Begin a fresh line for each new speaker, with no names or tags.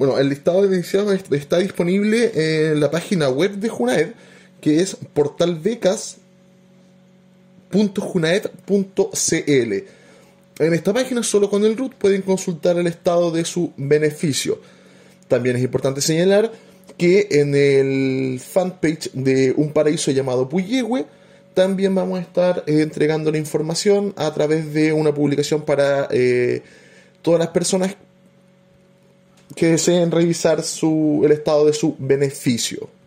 Bueno, el listado de beneficiados está disponible en la página web de Junaed, que es portalbecas.junaed.cl. En esta página, solo con el root, pueden consultar el estado de su beneficio. También es importante señalar que en el fanpage de Un Paraíso llamado Puyehue también vamos a estar entregando la información a través de una publicación para todas las personas que deseen revisar el estado de su beneficio.